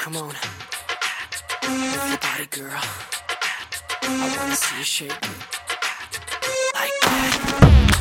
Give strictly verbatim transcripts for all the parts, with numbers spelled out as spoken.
Come on, move your body, girl. I wanna see you shake it like that.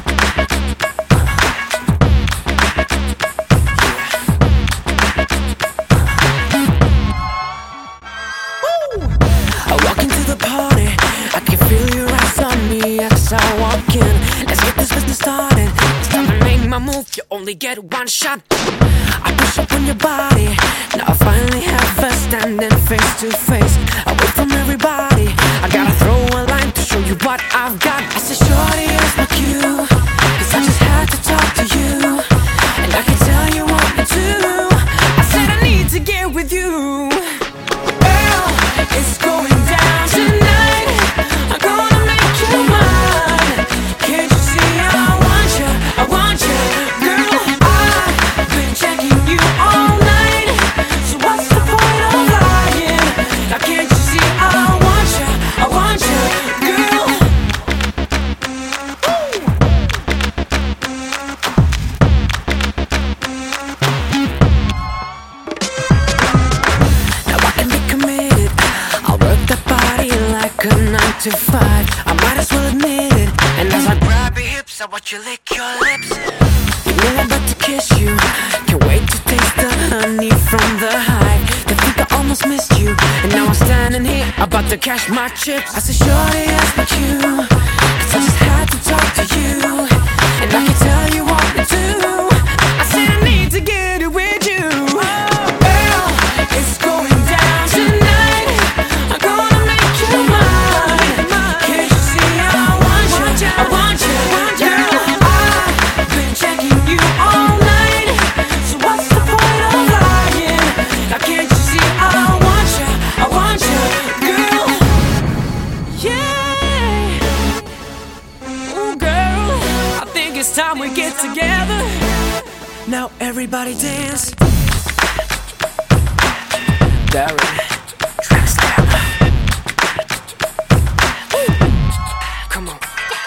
I walk into the party, I can feel your eyes on me as I walk in. Let's get this business started. It's time to make my move, you only get one shot. I push up on your body, now I finally have us standing face to face, away from everybody. I gotta throw a line to show you what I've got. I said, shorty, it's my cue, cause I just had to talk to you, and I can tell you what to do. I said I need to get with you. Girl, it's going down tonight. I'm gonna make you mine. Can't you see I want you, I want you. Girl, I've been checking you all night, so what's the point of lying? Now can't you see I want you, I want you. Girl, now I can be committed. I'll work that body like a nine to five. I might as well admit it. And as I grab your hips, I watch you lick your lips. You know I'm about to kiss you. Can't wait to taste the honey from the hive. They think I almost missed you, and now I'm standing here about to cash my chips. I said, shorty, ask my cue, cause I just had to talk to you, and I can tell you what to do. I said I need to get it with you. Girl, it's going down tonight. I'm gonna make you mine. Can't you see I want you, I want you. Girl, I've been checking you all night, so what's the point of lying? Now can't you see I want you, I want you. Girl, yeah. Ooh, girl, I think it's time we get together. Now everybody dance. Darren, track slam. Come on.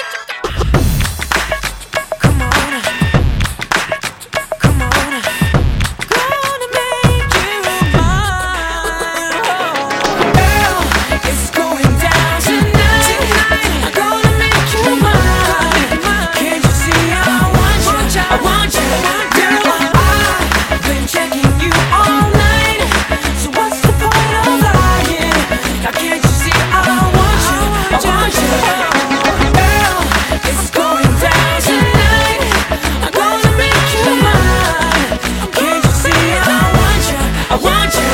Come on. Come on. Gonna make you mine. Girl, it's going down tonight. I'm gonna make you mine. Can't you see I want you, I want you. Girl, I've been checking you all night, so what's the point of lying? Now can't you see I want you, I want you. Girl, it's going down tonight. I'm gonna make you mine. Can't you see I want you, I want you.